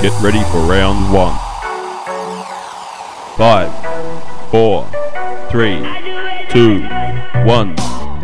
Get ready for round one. 5, 4, 3, 2, 1.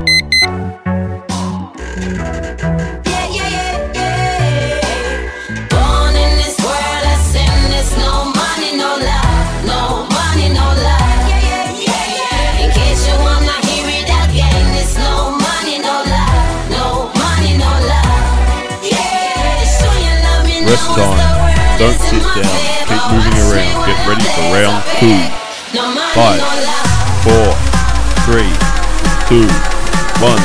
Rest time. Don't sit down. Keep moving around. Get ready for round 2. 5, 4, 3, 2, 1.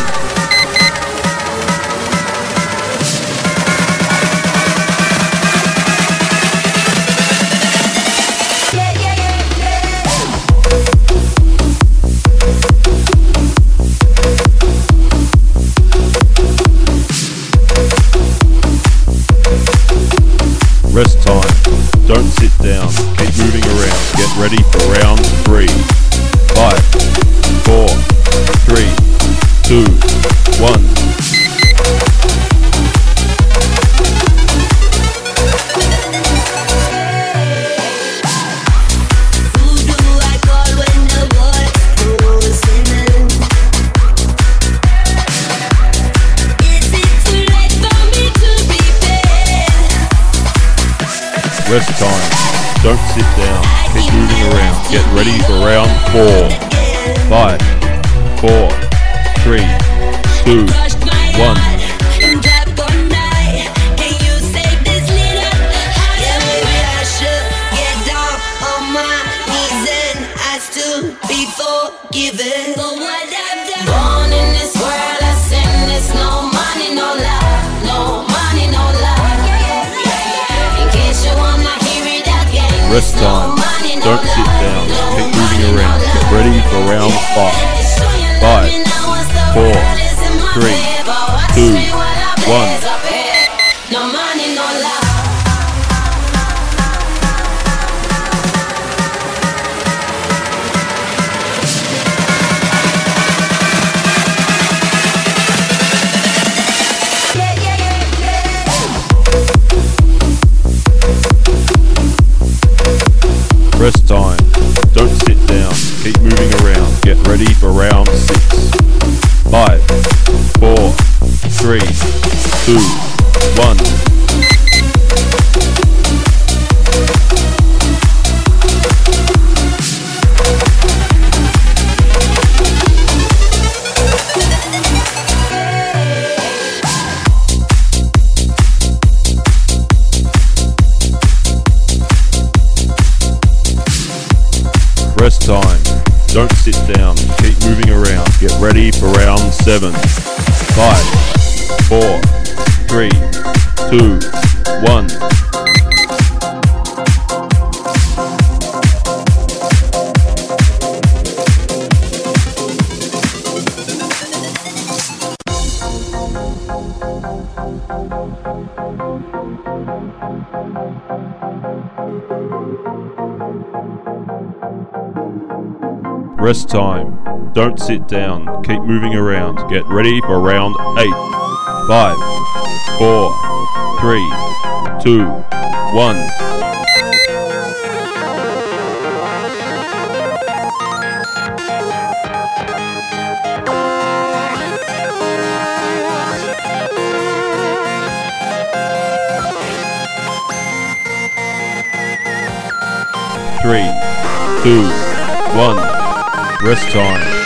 Rest time. Don't sit down. Keep moving around. Get ready for round 3. 5, 4, 3, 2, 1. Rest time. Don't sit down. Keep moving around. Get ready for round 4. 5, 4, 3, 2, 1. Born in this world, I sin. There's no money, no love, no money, no love. In case you wanna hear it again. Rest time. Don't sit down. Keep moving around. Get ready for round 5. 5, 4, 3, 2, 1. No money, no love. Rest time. Don't sit down. Keep moving around. Get ready for round 6. 5, 4, 3, 2, 1. Rest time. Don't sit down. Keep moving around. Get ready for round 7. 5, 4, 3, 2, 1. Rest time. Don't sit down. Keep moving around. Get ready for round 8. 5, 4, 3, 2, 1. 3, 2, 1. Rest time.